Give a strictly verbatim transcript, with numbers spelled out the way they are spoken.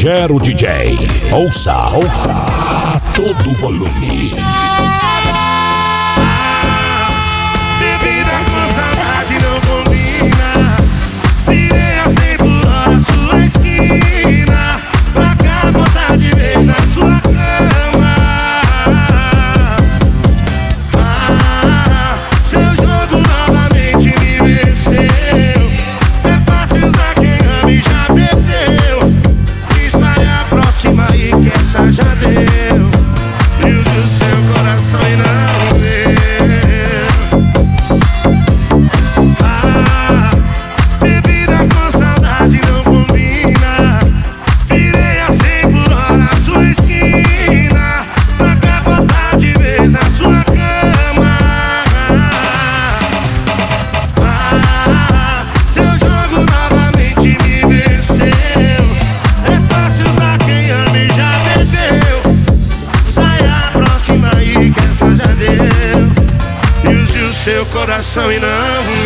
Gero D J. Ouça, ouça a todo volume. Bebida com saudade não combina. Virei a cem por hora sua esquina, pra cá botar de vez na sua cama. Ah, seu jogo novamente me venceu. É fácil usar quem ama e já bebeu. E sai a próxima e que essa já deu. E use o seu coração e não meu. Ah, bebida com saudade não combina. Virei a cem por hora a sua esquina, pra capotar de vez na sua cama. Ah, seu jogo novamente me venceu. É fácil usar quem ama e já bebeu. Sai a próxima aí que essa já deu. E use o seu coração e não